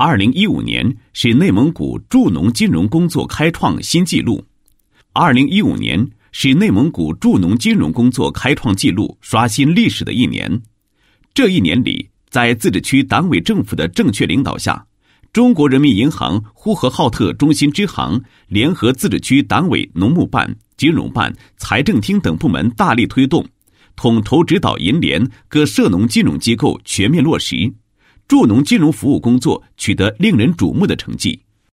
2015年是内蒙古助农金融工作开创新纪录。2015年是内蒙古助农金融工作开创纪录、刷新历史的一年。这一年里，在自治区党委政府的正确领导下，中国人民银行呼和浩特中心支行联合自治区党委农牧办、金融办、财政厅等部门大力推动，统筹指导银联各涉农金融机构全面落实，助农金融服务工作取得令人瞩目的成绩。